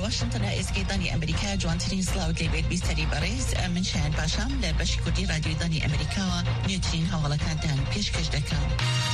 واشنطن اسكيداني أمريكا جوانترين سلاود لبيت بيستري باريس من شان باشام لبشي كردي راديو داني أمريكا نيوترين هوالا كانتان بيشكش دكام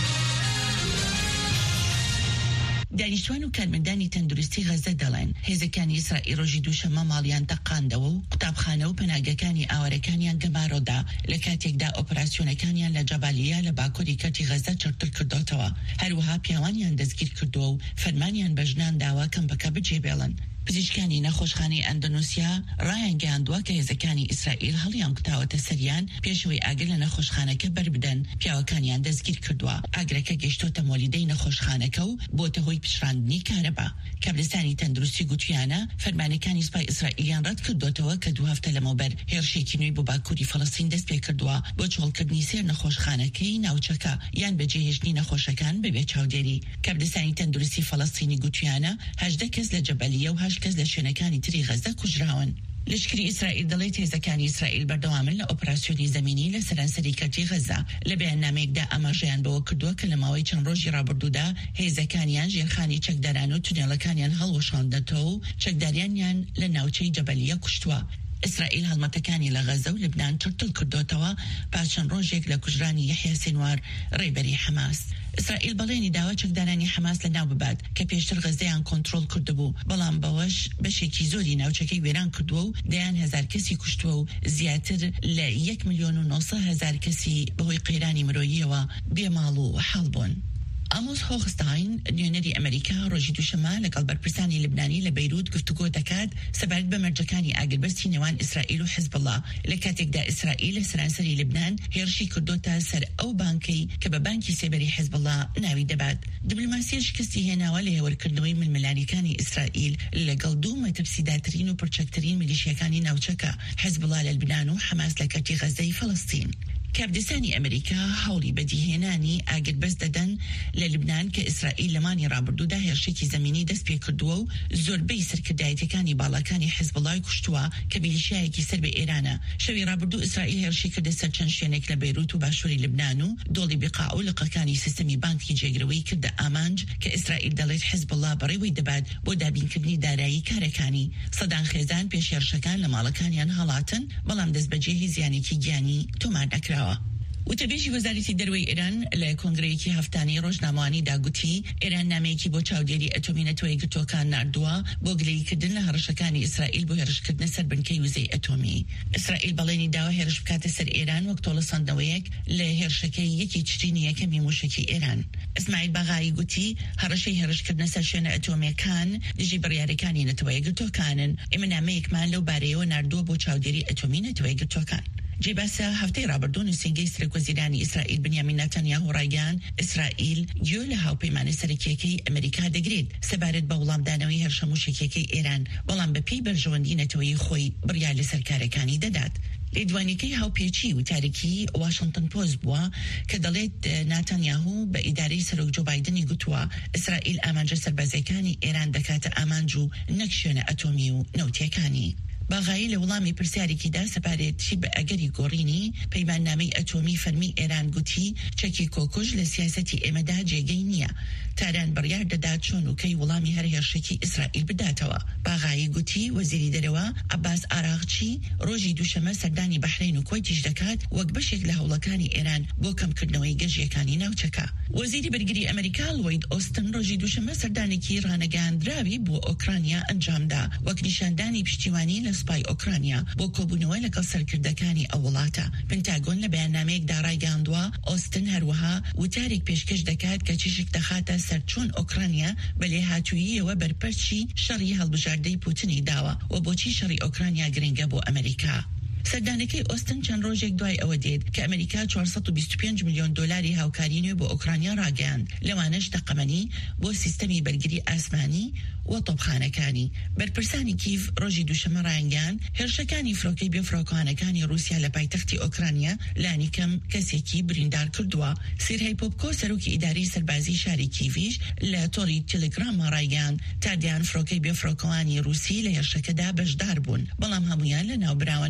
دانیشتوان و کارمەندانی تەندروستی غەزە دەڵێن هێزەکانی ئیسرائیل ڕۆژی دووشەممە ماڵیان تەقاندەوە و قوتابخانە و پەناگەکانی ئاوارەکانیان گەمارۆدا لە کاتێکدا ئۆپراسیۆنەکانیان لە جەبالیا لە باکووری کەتی غەزە چڕتر کردوتەوە. هەروەها پیاوانیان دەستگیر کردووە و فەرمانیان بەژنان داوا کەمبەکە بجێبێڵن. پزیشکانی نەخۆشخانەی ئەندۆنوسیا ڕایانگەیاندووە کە هێزەکانی ئیسرائیل هەڵیان کوتاوەتە سەریان پێشەوەی ئاگر لە نەخۆشخانەکە بەربدەن پیاوەکانیان دەستگیر کردووە. ئاگرەکە گەیشتۆتە مۆلیدەی نەخۆشخانەکە و بۆتە هۆی پشڕاندنی کارەبا. کابرستانی تەندروستی گوتویانە فەرمانەکانی سوپای ئیسرائیلیان ڕەت کردوتەوە کە 2 هەفتە لەمەوبەر هێرشێکی نوێی بۆ باکووری فەڵەستین دەست پێ کردووە بۆ چۆڵکردنی سێر نەخۆشخانەکەی ناوچەکە یان بەجێهێشتنی نەخۆشەکان بەبێ چاودێری. کابرستانی تەندروستی فەڵەستینی گوتویانە 18 کەس لە جەبەلیە و 8 کەس لە شوێنەکانی تری غەزە کوژراون. لشکری ئیسرائیل دەڵێت هێزەکانی ئیسرائیل بەردەوامن لە ئۆپراسیۆنی زەمینی لە سەرانسەری کەتی غەزە. لە بەیاننامەیەکدا ئاماژەیان بەوە کردووە کە لە ماوەی چەند ڕۆژی ڕابردوودا هێزەکانیان ژێرخانی چەکداران و تونێڵەکانیان هەڵوەشاندەتەوە و چەکداریانیان لە ناوچەی جەبەلیە کوشتووە. ئیسرائیل هەڵمەتەکانی لە غەزە و لبنان چرتل کردوتەوە پاش چەند ڕۆژێک لە کوژرانی یەحیا سینوار ڕێبەری حەماس. ئیسرائیل بەڵێنی داوا چەکدارانی حەماس لە ناو ببات کە پێشتر غەزەیان کۆنتڕۆڵ کردبوو، بەڵام بەوەش بەشێکی زۆری ناوچەکەی وێران کردووە و دەیان 1000 کەسی کوشتووە و زیاتر لە 1,900,000 کەسی بەهۆی قەیرانی مرۆییەوە بێماڵ و حاڵ بوون. ئامۆس هۆخستاین نوێنەری ئەمریکا ڕۆژی دووشەمە لەگەڵ بەرپرسانی لبنانی لە بەیروت گفتوگۆ دەکات سەبارەت بە مەرجەکانی ئاگربەستی نێوان ئیسرائیل و حیزبڵڵا لە کاتێکدا ئیسرائیل لە سەرانسەری لبنان هێرشی کردوتە سەر ئەو بانکەی کە بە بانکی سێبەری حیزبڵڵا ناوی دەبات. دیپلۆماسیە شکستی هێناوە لە هێوەرکردنەوەی ململانیەکانی ئیسرائیل لەگەڵ دوو مەترسیداترین و پرچەکترین میلیشیەکانی ناوچەکە حیزبڵڵا لە لبنان و حەماس لە کەتی غەزەی فەڵەستین. کابدستانی ئەمریکا هەوڵی بەدیهێنانی ئاگربەست دەدەن لە لبنان کە ئیسرائیل لەمانی ڕابردوودا هێرشێکی زەمینی دەست پێ کردووە و زۆربەی سەرکردایەتەکانی باڵاکانی حیزبڵڵای کوشتووە کە میلیشیایەکی سەر بە ئێرانە. شەوی ڕابردوو ئیسرائیل هێرشی کردە سەر چەند شوێنێک لە بەیروت و باشووری لبنان و دۆڵی بقاع و لقەکانی سیستەمی بانکی جێگرەوەی کردە ئامانج کە ئیسرائیل دەڵێت حیزبڵڵا بەڕێوەی دەبات بۆ دابینکردنی دارایی کارەکانی. سەدان خێزان پێش هێرشەکان لە ماڵەکانیان هەڵاتن، بەڵام دەستبەجێی زیانێکی گیانی تۆمار نەکراوە. وتەبێژی وەزارەتی دەروەی ئێران لە کۆنگرەیەکی هەفتانەی ڕۆژنامەوانی داگوتی ئێران نامەیەکی بۆ چاودێری ئەتۆمی نەتەوەی گرتوەکان ناردووە بۆ گلەیکردن لە هەڕەشەکانی ئیسرائیل بۆ هێرشکردنە سەر بنکەی وزەی ئەتۆمی. ئیسرائیل بەڵێنی داوە هێرش بکاتە سەر ئێران وەک تۆڵەساندنەوەیەک لە هێرشەکەی یەکی تشرینی یەکەمی موشکی ئێران. ئیسماعیل باغایی گوتی هەڕەشەی هێرشکردنە سەر شوێنە ئەتۆمیەکان دژی بڕیارەکانی نەتەوەی گرتوەکانن. ئێمە نامەیەکمان لەو بارەیەوە ناردووە بۆ چاودێری ئەتۆمی نەتەوەی گرتوەکان. جێباسە هەفتەی ڕابردوو نووسینگەی سەرۆکوەزیرانی ئیسرائیل بنیامین نەتەنیاهو ڕایگەیاند ئیسرائیل گوێ لە هاوپەیمانە سەرەکیەکەی ئەمریکا دەگرێت سەبارەت بە وەڵامدانەوەی هێرشە موشکیەکەی ئێران، بەڵام بەپێی بەرژەوەندی نەتەوەی خۆی بڕیار لەسەر کارەکانی دەدات. لێدوانیەکەی هاوپێچی و تاریکی واشنگتن پۆست بووە کە دەڵێت ناتانیاهو بە ئیدارەی سەرۆک جۆ بایدنی گوتووە ئیسرائیل ئامانجە سەربازەکانی ئێران دەکاتە ئامانج و نەک شوێنە ئەتۆمی و نەوتیەکانی. باغایی لە وڵامی پرسیارێکیدا سەپارێتی بە ئەگەری گۆڕینی پەیماننامەی ئەتۆمی فەرمی ئێران گوتی چەکی کۆکوژ لە سیاسەتی ئێمەدا جێگەی نییە. تاران بڕیار دەدات چۆن وکەی وڵامی هەر هێرشێکی ئیسرائیل بداتەوە. باغایی گوتی وەزیری دەرەوە عەباس ئاراغچی ڕۆژی دووشەمە سەردانی بەحرین و کۆیتیش دەکات وەک بەشێک لە هەوڵەکانی ئێران بۆ کەمکردنەوەی گەژیەکانی ناوچەکە. وەزیری بەرگری ئەمریکا لۆید ئۆستن ڕۆژی دووشەمە سەردانێکی ڕانەگەاندراوی بۆ ئۆکرانیا ئەنجامدا وەک نیشاندانی پشتیوانی لە سوپای ئۆکرانیا بۆ کۆبوونەوە لەگەڵ سەرکردەکانی ئەو وڵاتە. پنتاگۆن لە بەیاننامەیەکدا ڕایگەاندووە ئۆستن هەروەها وتارێک پێشکەش دەکات کە چیشک دەخاتە سەر چۆن ئۆکرانیا بە لێهاتووییەوە بەرپەرچی شەڕی هەڵبژاردەی پوتینی داوە و بۆچی شەڕی ئۆکرانیا گرنگە بۆ ئەمریکا. سەردانەکەی ئۆستن چەند ڕۆژێک دوای ئەوە دێت کە ئەمریکا 425 میلیۆن دۆلاری هاوکاری نوێ بۆ ئۆکرانیا ڕاگەیاند، لەوانەش تەقەمەنی بۆ سیستەمی بەرگری ئاسمانی و تۆپخانەکانی. بەرپرسانی کیڤ ڕۆژی دووشەمە ڕایگەیاند هێرشەکانی فرۆکەی بێفڕۆکەوانەکانی رووسیا لە پایتەختی ئۆکرانیا لانی کەم کەسێکی بریندار کردووە. سیرهەی پۆپکۆ سەرۆکی ئیدارەی سەربازی شاری کیڤیش لە تۆڕی تێلگرامە ڕایگەیاند تادیان فرۆکەی بێفڕۆکەوانی رووسی لە هێرشەکەدا بەشدار بوون، بەڵام هەمویان لە ناوبراون.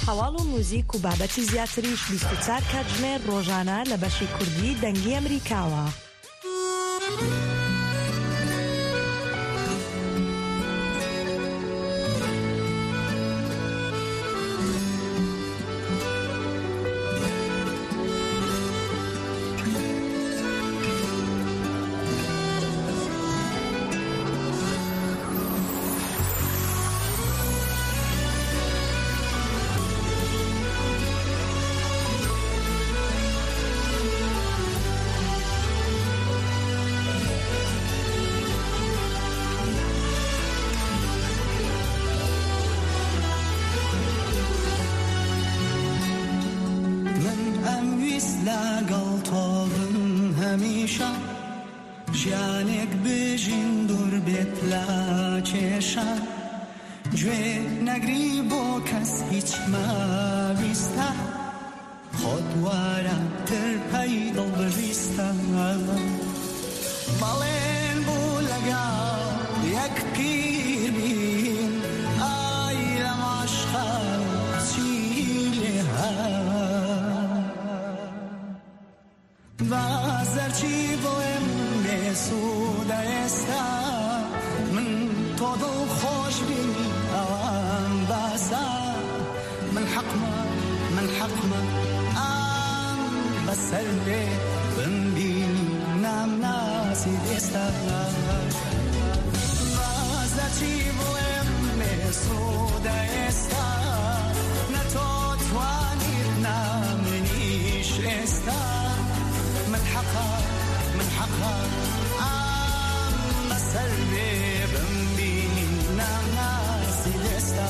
هەواڵ و موزیک و بابەتی زیاتریش 24 کاتژمێر ڕۆژانە لە بەشی کوردی دەنگی ئەمریکاوە. ژیانێک بژین دوور بێت لە کێشە گوێ نەگری بۆ کەس هیچ مەویستە خۆت وارە ترپەی دڵ بویستە بەڵێن بوو لەگەڵ یەک پیر بین ئای لە ماشقە چی لێ بازەرچی بڵێم بێسوودە ئێستا من تۆ دڵ خۆش بینی ئەوان باسە من حەقمە ئەم بەسەر لێ بمبینی نامناسی ئێستا بازەرچی بڵێم بێسوودە ئێستا نە تۆ توانیت نامنیش ئێستا من حقا سر بمبینی نامناسی دستا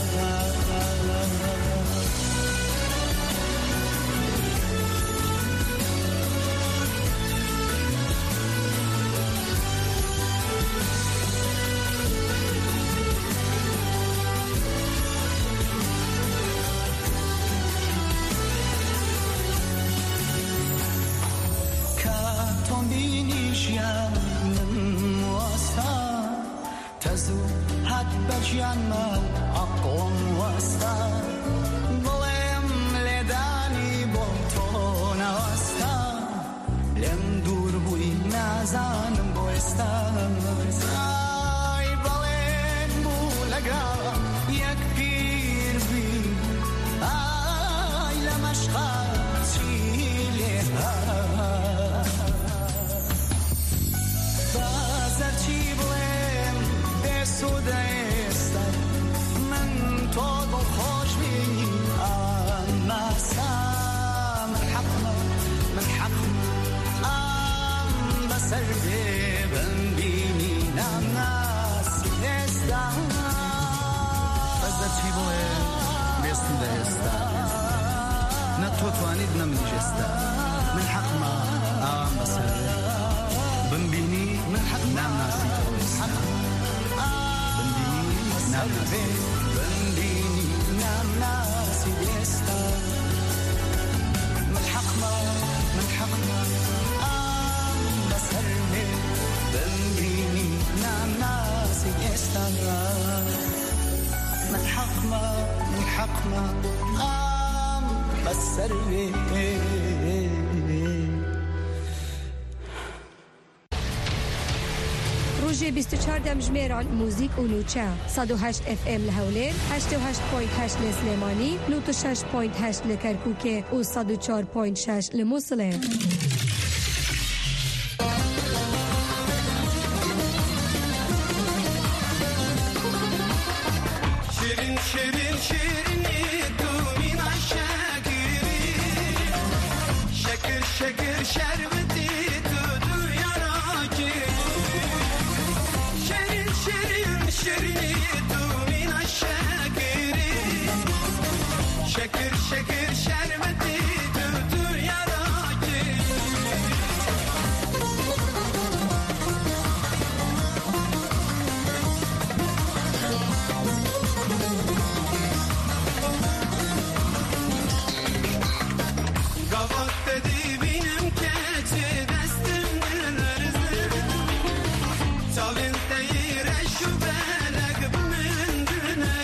کاتون بینی ژیانم واستا تزو هات بەجیانمە عەقڵم وەستا بڵێم لێدانی بۆ تۆ نەوەستا لێم دوور بووی نازانم بۆ ئێستا ئای بەڵێن بوو لەگەڵ یەک پیر بین ئای لە مەشقە چی لێ بازەرچی بڵێم بێسوودە ئێستا من تۆ دڵ خۆش بینی ئەماسا من حەقمە ئەم بەسەر بێ بمبینی نامناسی ئێستا بازەرچی بڵێم بێسوودە ئێستا نە تۆ توانیت نەمنیش ئێستا من حەقمە ئەم بەسەر بمبینی من حق نامناسی تۆ ئێستا بمبینی نامناسی ئێستا من حقمە ئەم بەسەر لێ بمبینی نامناسی ئێستا من حقمە ئەم بەسەر لێ ڕۆژێ 24 دەمژمێران موزیک و نوچە 108 FM لە هەولێر 88.8 لە سلێمانی 96.8 لە کەرکووکێ و 104.6 لە مووسڵێ. شیرین